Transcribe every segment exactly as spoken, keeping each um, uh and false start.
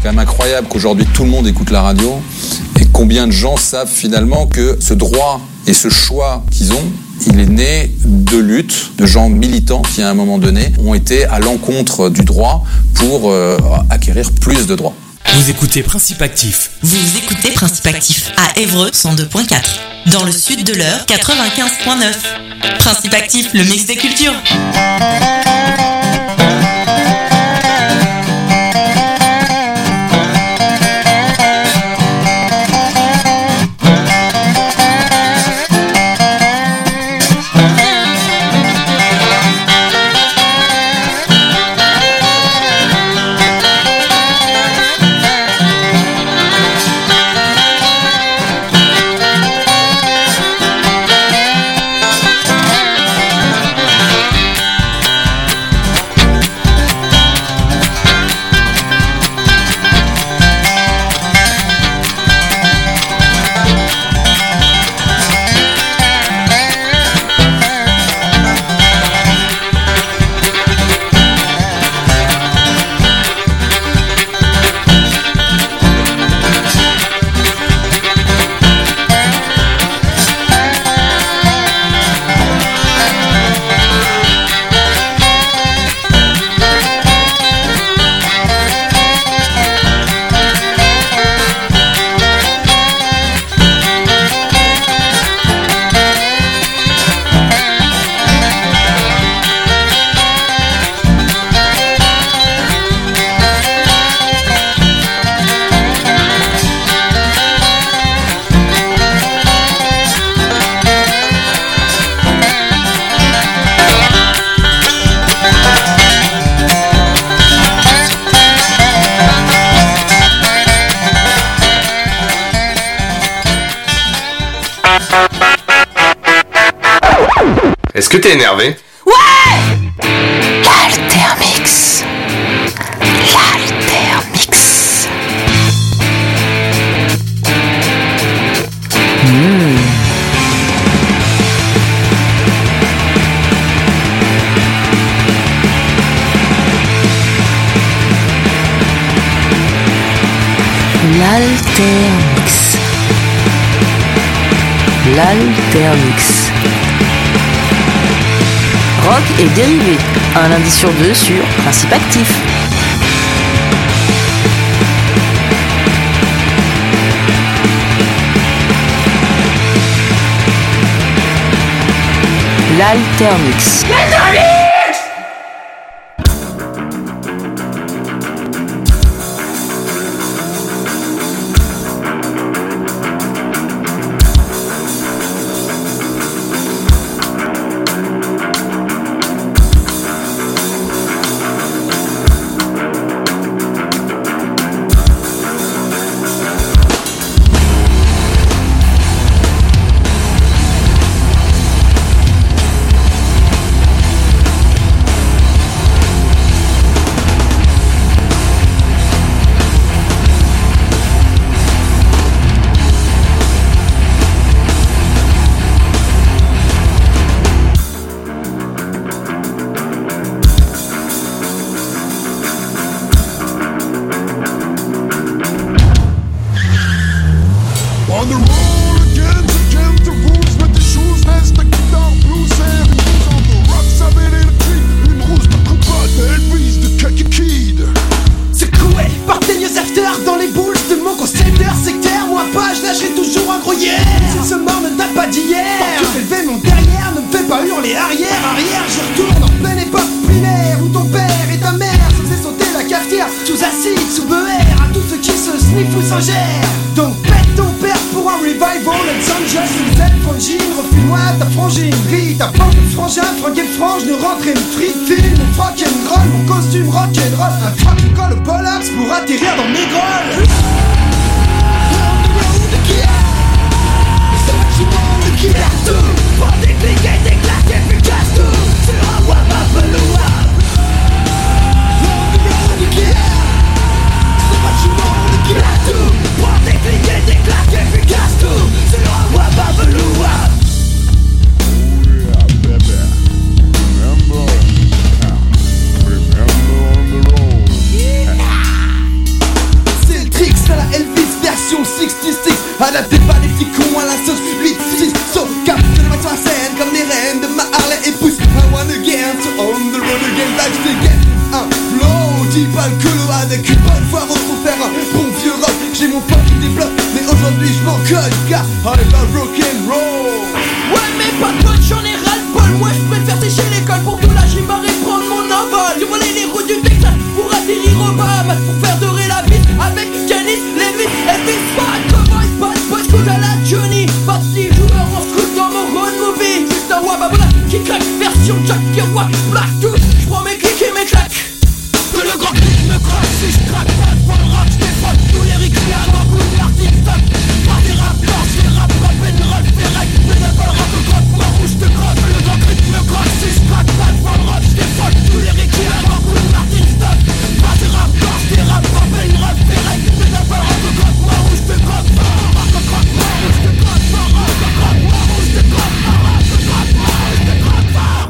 quand même incroyable qu'aujourd'hui tout le monde écoute la radio et combien de gens savent finalement que ce droit et ce choix qu'ils ont, il est né de luttes, de gens militants qui à un moment donné ont été à l'encontre du droit pour euh, acquérir plus de droits. Vous écoutez Principe Actif. Vous écoutez Principe Actif à Évreux cent deux virgule quatre. Dans le sud de l'Eure, quatre-vingt-quinze virgule neuf. Principe Actif, le mix des cultures. Est-ce que t'es énervé? Ouais! L'Altermix. L'Altermix. Mmh. L'Altermix. L'Altermix. Rock et dérivé, un lundi sur deux sur Principe Actif. L'Altermix. Adapté par les petits cons à la sauce huit six so cap de la sur la scène comme les reines de ma Harley et pousse I wanna again, so on the road again like to get un flow. Dis pas le colo avec une bonne foire pour faire un bon vieux rock. J'ai mon fuck qui débloque, mais aujourd'hui je m'en colle car I love rock'n'roll. Ouais mais pas de bonne, j'en ai ras-le-bol. Moi je préfère sécher l'école pour tout lâcher barre et prendre mon envol. Je voler les routes du Texas pour atterrir au Bahamas, pour faire dorer la vie avec Janice, Levis, Elvis, Bad Boy, Bad Boy, je à la Johnny. Parti joueur en scout dans mon road movie. Juste un wababla qui craque, version Jack et Wack Black tout. J'prends mes clics et mes claques. Que le grand clic me craque, si j'craque pas de le rap, j'défrotte tous les ricains dans coup d'artiste. Pas des rappeurs, j'fais rap, rap et rap, fais rec. Mais y'a pas le rap, le crotte, moi rouge te crotte. Que le grand clic me craque, si j'craque pas de le rap, j'défrotte tous les ricains dans coup d'artiste. Pas des rappeurs, j'fais rap, rap et rap, fais rec. Mais y'a pas le rap, le crotte, moi rouge te crotte. Rap, le crotte, moi rouge te crotte. Rap, le crotte, moi rouge te crotte. Rap, le crotte, moi rouge te crotte.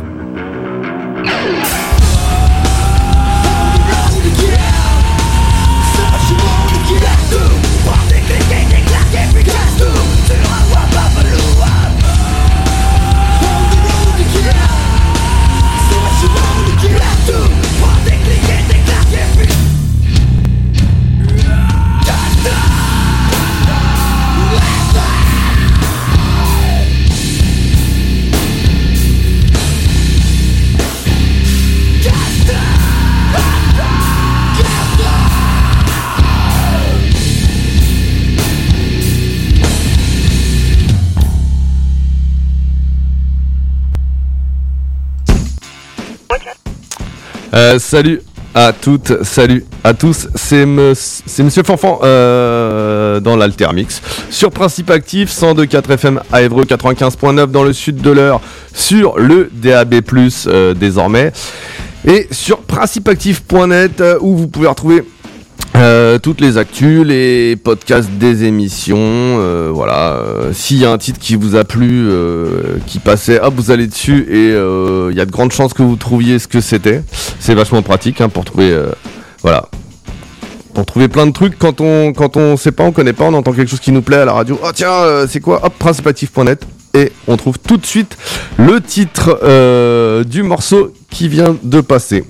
Euh, salut à toutes, salut à tous, c'est, me, c'est Monsieur Fanfan euh, dans l'Altermix sur Principe Actif, cent deux virgule quatre F M à Évreux, quatre-vingt-quinze virgule neuf dans le sud de l'Eure, sur le D A B plus, euh, désormais, et sur principe actif point net euh, où vous pouvez retrouver Euh, toutes les actus, les podcasts des émissions, euh, voilà. Euh, s'il y a un titre qui vous a plu, euh, qui passait, hop, vous allez dessus et il euh, y a de grandes chances que vous trouviez ce que c'était. C'est vachement pratique hein, pour trouver, euh, voilà, pour trouver plein de trucs quand on quand on sait pas, on connaît pas, on entend quelque chose qui nous plaît à la radio. Oh tiens, euh, c'est quoi? Hop, principe actif point net et on trouve tout de suite le titre euh, du morceau qui vient de passer.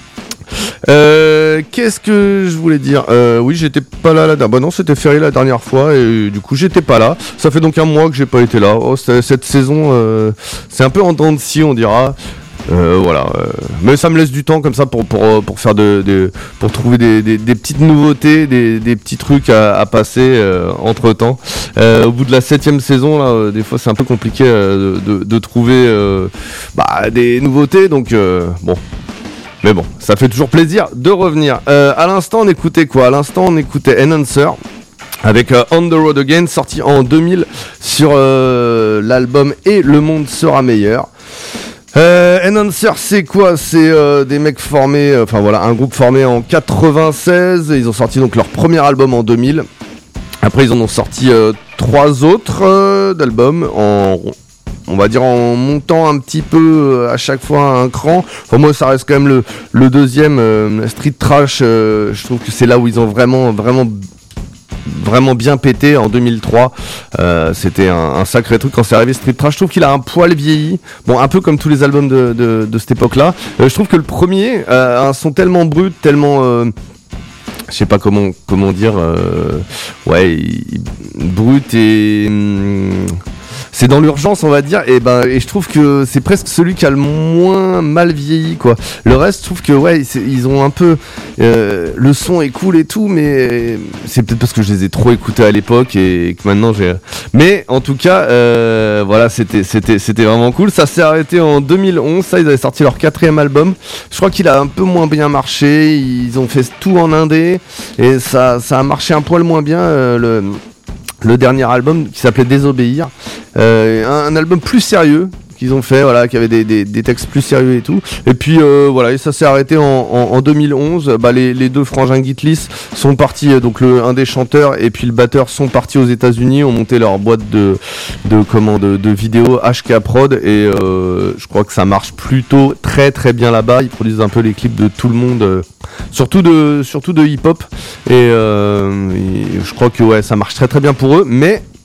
Euh, qu'est-ce que je voulais dire euh, Oui, j'étais pas là la dernière. Bah non, c'était férié la dernière fois et du coup j'étais pas là. Ça fait donc un mois que j'ai pas été là. Oh, cette saison, euh, c'est un peu en dents de scie, on dira. Euh, voilà, euh, mais ça me laisse du temps comme ça pour pour pour faire de, de pour trouver des, des, des petites nouveautés, des, des petits trucs à, à passer euh, entre temps. Euh, au bout de la septième saison, là, euh, des fois c'est un peu compliqué euh, de, de de trouver euh, bah, des nouveautés. Donc euh, bon. Mais bon, ça fait toujours plaisir de revenir. Euh, à l'instant, on écoutait quoi ? À l'instant, on écoutait Enhancer avec euh, On the Road Again, sorti en deux mille sur euh, l'album Et le monde sera meilleur. Euh, Enhancer, c'est quoi ? C'est euh, des mecs formés, enfin euh, voilà, un groupe formé en quatre-vingt-seize. Ils ont sorti donc leur premier album en deux mille. Après, ils en ont sorti euh, trois autres euh, d'albums en... on va dire en montant un petit peu à chaque fois un cran. Enfin moi ça reste quand même le, le deuxième euh, Street Trash, euh, je trouve que c'est là où ils ont vraiment vraiment vraiment bien pété en deux mille trois. Euh, c'était un, un sacré truc quand c'est arrivé Street Trash. Je trouve qu'il a un poil vieilli, bon un peu comme tous les albums de, de, de cette époque là. Euh, je trouve que le premier euh, a un son tellement brut, tellement euh, je sais pas comment comment dire euh, ouais il, brut et hum, c'est dans l'urgence on va dire et ben et je trouve que c'est presque celui qui a le moins mal vieilli quoi. Le reste je trouve que ouais ils ont un peu euh, le son est cool et tout mais c'est peut-être parce que je les ai trop écoutés à l'époque et que maintenant j'ai mais en tout cas euh, voilà c'était c'était c'était vraiment cool. Ça s'est arrêté en deux mille onze, ça ils avaient sorti leur quatrième album. Je crois qu'il a un peu moins bien marché, ils ont fait tout en indé et ça ça a marché un poil moins bien euh, le le dernier album qui s'appelait Désobéir, euh, un, un album plus sérieux qu'ils ont fait, voilà, qui avait des, des, des textes plus sérieux et tout. Et puis euh, voilà, et ça s'est arrêté en, en, en deux mille onze. Bah, les, les deux frangins Gitlis sont partis, donc le, un des chanteurs et puis le batteur sont partis aux États-Unis, ont monté leur boîte de de comment de, de vidéos H K Prod et euh, je crois que ça marche plutôt très très bien là-bas. Ils produisent un peu les clips de tout le monde, euh, surtout de surtout de hip-hop et, euh, et je crois que ouais, ça marche très très bien pour eux, mais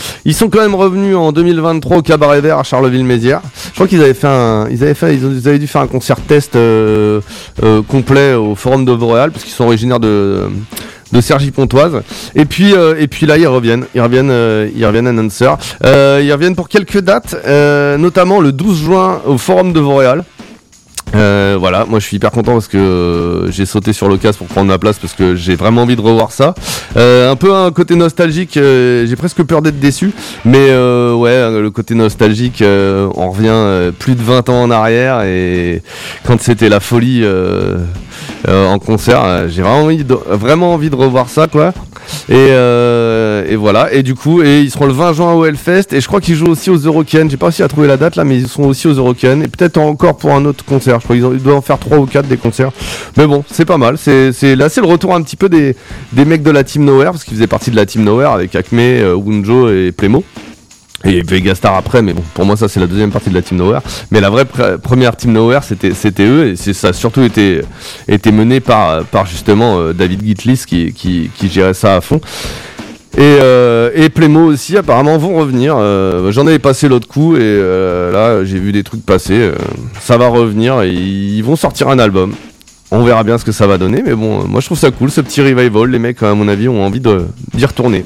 Ils sont quand même revenus en deux mille vingt-trois au Cabaret Vert à Charleville-Mézières. Je crois qu'ils avaient fait un, ils avaient fait, ils avaient dû faire un concert test euh, euh, complet au Forum de Vauréal parce qu'ils sont originaires de de Cergy-Pontoise. Et puis euh, et puis là ils reviennent, ils reviennent, euh, ils reviennent announcer. Euh, ils reviennent pour quelques dates, euh, notamment le douze juin au Forum de Vauréal. Euh, voilà, moi je suis hyper content parce que euh, j'ai sauté sur l'occasion pour prendre ma place parce que j'ai vraiment envie de revoir ça. Euh, un peu un côté nostalgique, euh, j'ai presque peur d'être déçu, mais euh, ouais, le côté nostalgique, euh, on revient euh, plus de vingt ans en arrière et quand c'était la folie euh, euh, en concert, euh, j'ai vraiment envie de, vraiment envie de revoir ça quoi. Et, euh, et voilà, et du coup, et ils seront le vingt juin au Hellfest et je crois qu'ils jouent aussi aux Eurocaines. J'ai pas réussi à trouver la date là, mais ils sont aussi aux Eurocaines et peut-être encore pour un autre concert. Je crois qu'ils doivent en faire trois ou quatre des concerts. Mais bon, c'est pas mal. C'est, c'est là, c'est le retour un petit peu des des mecs de la Team Nowhere parce qu'ils faisaient partie de la Team Nowhere avec Acme, euh, Wunjo et Playmo. Et Vegastar après, mais bon, pour moi ça c'est la deuxième partie de la Team Nowhere. Mais la vraie pr- première Team Nowhere c'était c'était eux et c'est, ça a surtout été été mené par par justement euh, David Gitlis qui qui qui gérait ça à fond. Et euh, et Playmo aussi apparemment vont revenir. Euh, j'en avais passé l'autre coup et euh, là j'ai vu des trucs passer. Euh, ça va revenir et ils vont sortir un album. On verra bien ce que ça va donner, mais bon, moi je trouve ça cool ce petit revival. Les mecs à mon avis ont envie de d'y retourner.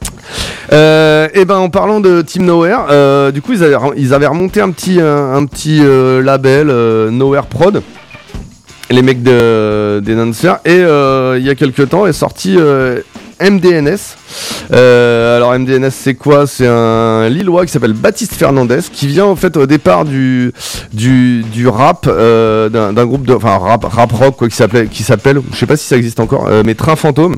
Euh, et ben en parlant de Team Nowhere, euh, du coup ils avaient ils avaient remonté un petit un, un petit euh, label euh, Nowhere Prod, les mecs de des Nancer, et euh, il y a quelques temps est sorti euh, M D N S. Euh, alors M D N S c'est quoi? C'est un Lillois qui s'appelle Baptiste Fernandez qui vient en fait au départ du du du rap euh, d'un, d'un groupe de enfin rap rap rock quoi qui s'appelait qui s'appelle je sais pas si ça existe encore euh, mais Train Fantôme.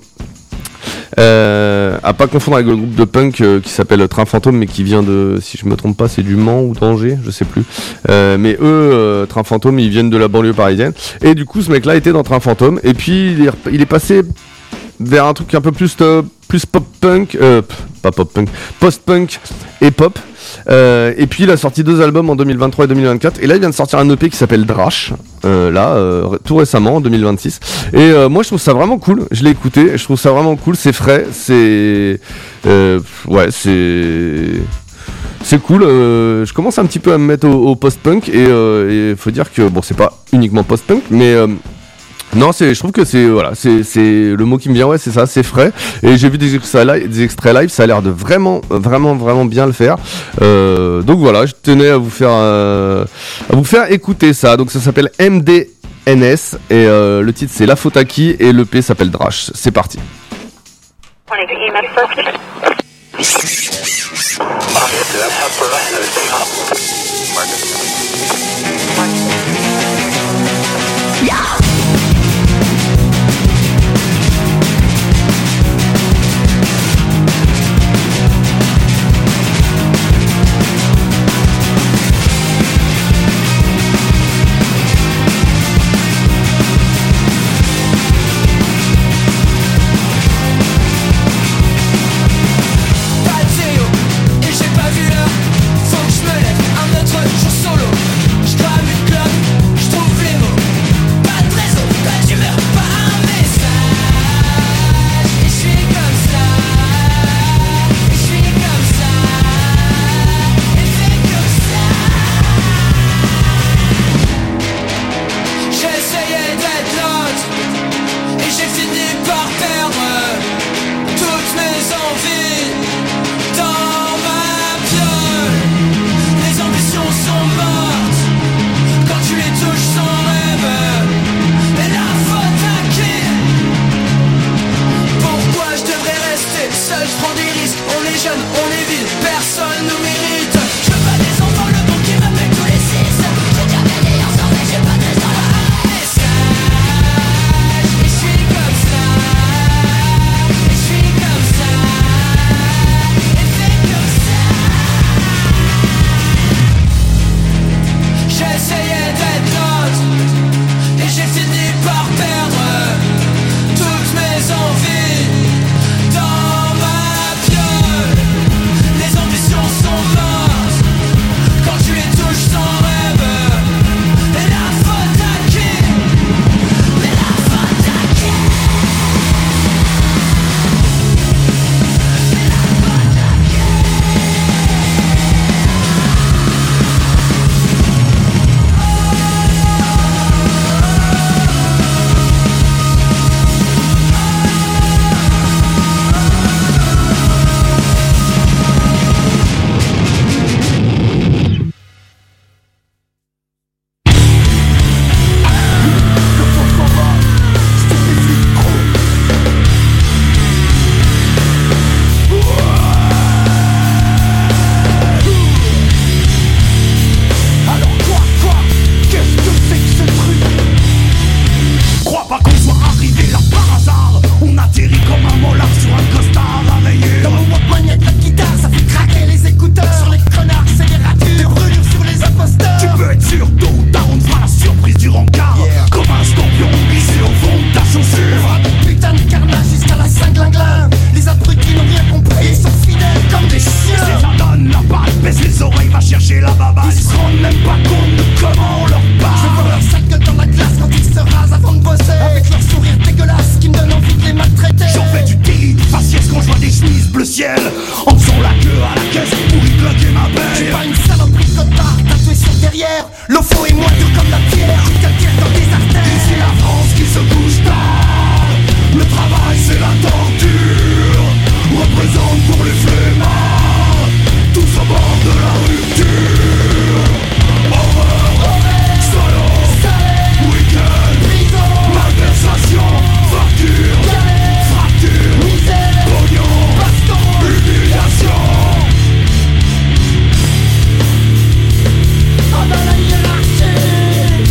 Euh, à pas confondre avec le groupe de punk euh, qui s'appelle Train Fantôme mais qui vient de, si je me trompe pas, c'est du Mans ou d'Angers, je sais plus. Euh, mais eux, euh, Train Fantôme, ils viennent de la banlieue parisienne. Et du coup, ce mec-là était dans Train Fantôme. Et puis il est, il est passé vers un truc un peu plus euh, plus pop punk, euh, pas pop punk, post punk et pop. Euh, et puis il a sorti deux albums en deux mille vingt-trois et deux mille vingt-quatre et là il vient de sortir un E P qui s'appelle Drash euh, là euh, tout récemment en deux mille vingt-six et euh, moi je trouve ça vraiment cool, je l'ai écouté, je trouve ça vraiment cool, c'est frais, c'est euh, ouais c'est c'est cool, euh, je commence un petit peu à me mettre au, au post-punk et il euh, faut dire que bon c'est pas uniquement post-punk mais euh, non, c'est, je trouve que c'est, voilà, c'est, c'est le mot qui me vient, ouais, c'est ça, c'est frais. Et j'ai vu des extraits live, des extraits live, ça a l'air de vraiment, vraiment, vraiment bien le faire. Euh, donc voilà, je tenais à vous faire, euh, à vous faire écouter ça. Donc ça s'appelle M D N S et euh, le titre c'est La Faute à qui et l'E P s'appelle Drash. C'est parti. Solo, je crame une clope, je trouve les mots. Pas de Et là par hasard, on atterrit comme un molar sur un costard à rayer. Dans mon Walkman y'a de la guitare, ça fait craquer les écouteurs. Sur les connards c'est des ratures, des brûlures sur les imposteurs. Tu peux être sûr, tôt ou tard on te fera la surprise du rencard, yeah. Comme un scorpion glissé au fond de ta chaussure. Putain de carnage jusqu'à la Saint-Glinglin. Les abrutis n'ont rien compris, ils sont fidèles comme des chiens. C'est la donne, la balle, baisse les oreilles, va chercher la babasse. Ils se rendent même pas compte de comment on leur parle. Je vois leur sac dans la glace quand ils se rasent avant de bosser. Avec leur sourire dégueulasse qui me donne envie de les maltraiter. J'en fais du délit, faciès quand je vois des chemises bleu ciel, en faisant la queue à la caisse pour y bloquer ma paix. J'ai pas une saloperie de cotard tatouée sur derrière. L'ofo et moi dur comme la pierre, coup de calcaire dans tes artères. Ici la France qui se couche tard. Le travail c'est la torture. Représente pour les flemmards, tous au bord de la rupture. Horreur, salaud, week-end, prison, malversation, facture, fracture, misère, pognon, baston, humiliation. Oh dans la hiérarchie.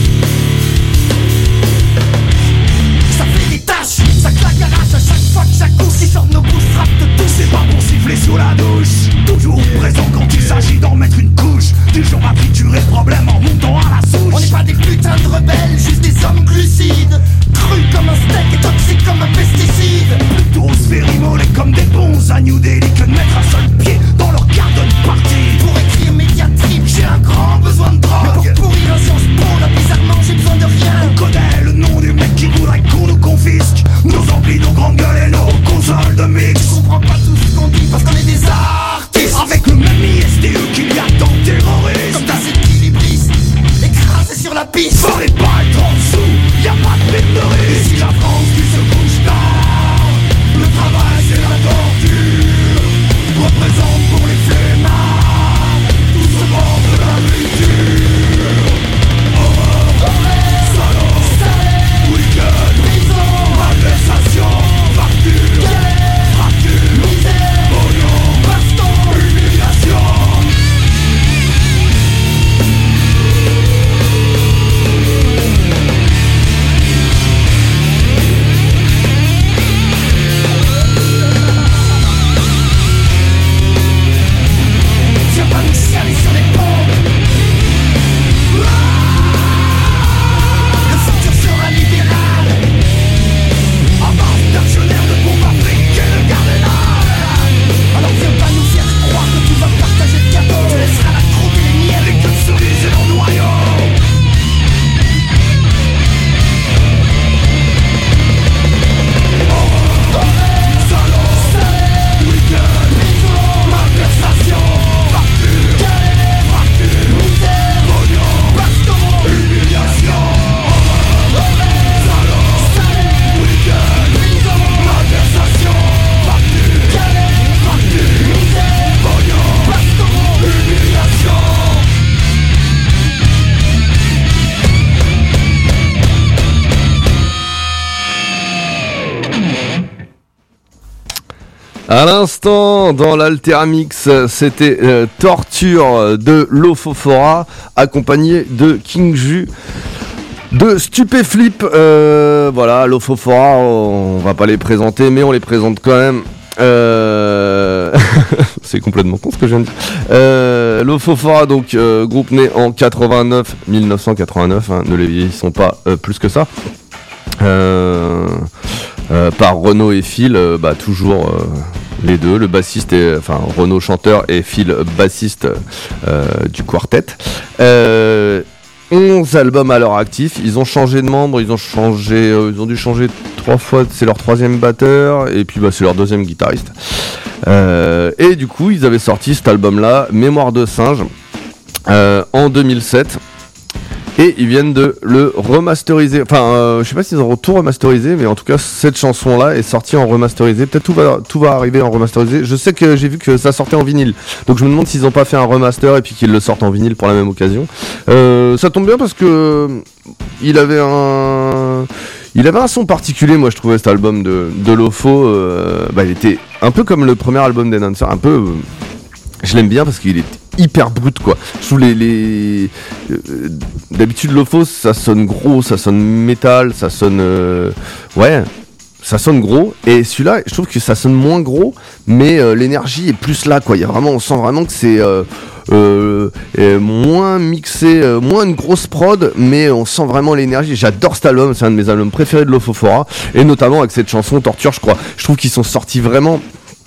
Ça fait des taches, ça claque à rage à chaque fois que j'accouche. Qui sort de nos bouches, frappe de tout. C'est pas pour siffler sous la douche. Toujours présent quand il s'agit d'en mettre une couche. Du genre à triturer le problème en montant à la souche. On n'est pas des putains de rebelles, juste des hommes glucides. Crus comme un steak et toxiques comme un pesticide. Plutôt se faire immoler comme des bons à New Delhi que de mettre un seul pied dans leur garden party. Pour écrire Mediatrip, j'ai un grand besoin de drogue. Mais pour pourrir un Sciences Po, là bizarrement j'ai besoin de rien. On connaît le nom du mec qui voudrait qu'on nous confisque nos amplis, nos grandes gueules et nos consoles de mix. Je comprends pas tout ce qu'on dit parce qu'on est des artistes. Avec le même I S D E qu'il y a dans terrorisme. Comme dans cet équilibriste, écrasé sur la piste. Sur les balles en dessous, y'a pas de perte de risque. Ici la France qui se couche tard. Le travail c'est la torture. Représente pour les flemmards, tous au bord de la rupture. Horreur, salaud, week-end, prison, malversation, facture, fracture, misère, pognon, baston, humiliation. viens pas nous chialer sur les pompes. Le futur sera libéral. À base d'actionnaires de bombes afriques et de gardenales. Alors viens pas nous faire croire que tu vas partager le gâteau. Tu laisseras la croûte et les miels. Les queues de cerises et leurs noyaux. Salaud, week-end, malversation, facture, fracture, misère, pognon, baston, humiliation. Salaud, week-end, malversation, facture, fracture, misère, pognon, baston. humiliation. À l'instant, dans l'Alteramix, c'était euh, Torture de Lofofora, accompagné de King Ju, de Stupéflip. Euh, voilà, Lofofora, on va pas les présenter, mais on les présente quand même. Euh... C'est complètement con ce que je viens de dire. Euh, Lofofora, donc euh, groupe né en quatre-vingt-neuf, mille neuf cent quatre-vingt-neuf, hein, ne les vieillissons pas euh, plus que ça. Euh, euh, par Renaud et Phil, euh, bah, toujours euh, les deux, le bassiste et enfin Renaud chanteur et Phil bassiste euh, du quartet. Euh, onze albums à leur actif, ils ont changé de membres, ils ont changé, euh, ils ont dû changer trois fois, c'est leur troisième batteur et puis bah, c'est leur deuxième guitariste. Euh, et du coup, ils avaient sorti cet album-là, Mémoire de singe, euh, en deux mille sept. Et ils viennent de le remasteriser. Enfin, euh, je sais pas s'ils ont tout remasterisé, mais en tout cas, cette chanson-là est sortie en remasterisé. Peut-être tout va, tout va arriver en remasterisé. Je sais que j'ai vu que ça sortait en vinyle. Donc je me demande s'ils ont pas fait un remaster et puis qu'ils le sortent en vinyle pour la même occasion. Euh, ça tombe bien parce que il avait un... Il avait un son particulier, moi je trouvais, cet album de, de Lofo. Euh, bah, il était un peu comme le premier album d'Enhancer, un peu... je l'aime bien parce qu'il est hyper brut quoi. Je trouve les, les... Euh, d'habitude Lofos ça sonne gros, ça sonne métal, ça sonne euh... ouais, ça sonne gros, et celui-là je trouve que ça sonne moins gros, mais euh, l'énergie est plus là quoi. Il y a vraiment, on sent vraiment que c'est euh, euh, moins mixé, euh, moins une grosse prod, mais on sent vraiment l'énergie. J'adore cet album, c'est un de mes albums préférés de Lofofora, et notamment avec cette chanson Torture, je crois. Je trouve qu'ils sont sortis vraiment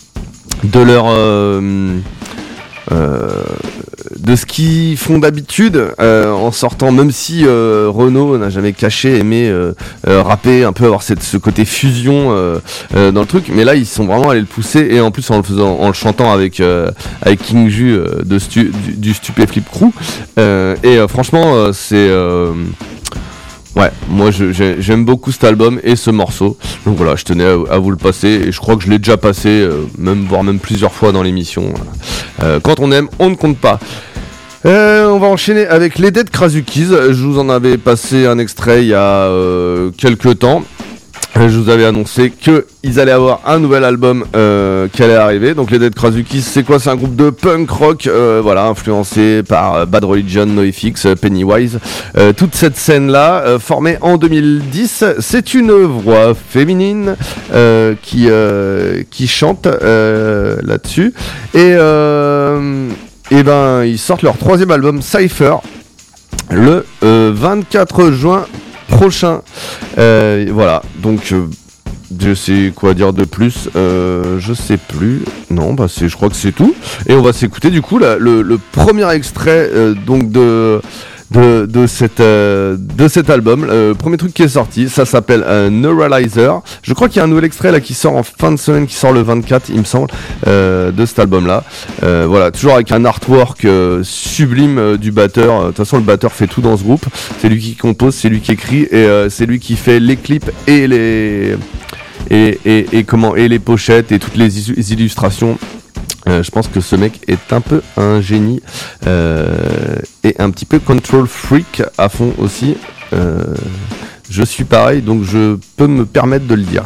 de leur euh, euh, de ce qu'ils font d'habitude euh, en sortant, même si euh, Renaud n'a jamais caché aimer euh, euh, rapper, un peu avoir cette, ce côté fusion euh, euh, dans le truc, mais là ils sont vraiment allés le pousser, et en plus en le faisant, en le chantant avec euh, avec King Ju euh, de stu, du, du Stupéflip Crew, euh, et euh, franchement euh, c'est euh, ouais, moi je, j'ai, j'aime beaucoup cet album et ce morceau, donc voilà, je tenais à, à vous le passer, et je crois que je l'ai déjà passé, euh, même voire même plusieurs fois dans l'émission. Euh, quand on aime, on ne compte pas. Euh, on va enchaîner avec les Dead Krasukis. Je vous en avais passé un extrait il y a euh, quelques temps. Je vous avais annoncé qu'ils allaient avoir un nouvel album euh, qui allait arriver. Donc les Dead Krasukis, c'est quoi? C'est un groupe de punk rock, euh, voilà, influencé par euh, Bad Religion, NoFX, euh, Pennywise. Euh, toute cette scène-là, euh, formée en deux mille dix, c'est une voix féminine euh, qui euh, qui chante euh, là-dessus. Et euh, et ben ils sortent leur troisième album Cypher le euh, vingt-quatre juin prochain. Euh, voilà, donc euh, je sais quoi dire de plus, euh, je sais plus, non, bah c'est, je crois que c'est tout, et on va s'écouter du coup la, le, le premier extrait euh, donc de de de cette euh, de cet album, le premier truc qui est sorti, ça s'appelle euh, Neuralizer. Je crois qu'il y a un nouvel extrait là qui sort en fin de semaine, qui sort le vingt-quatre il me semble, euh, de cet album là. Euh, voilà, toujours avec un artwork euh, sublime euh, du batteur. De toute façon le batteur fait tout dans ce groupe, c'est lui qui compose, c'est lui qui écrit, et euh, c'est lui qui fait les clips et les et, et, et comment et les pochettes et toutes les is- illustrations. Euh, je pense que ce mec est un peu un génie euh, et un petit peu control freak à fond aussi. Euh, je suis pareil, donc je peux me permettre de le dire.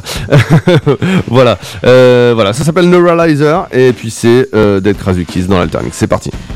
voilà, euh, voilà, ça s'appelle Neuralizer, et puis c'est euh, Dead Krasukis dans l'Altermix. C'est parti.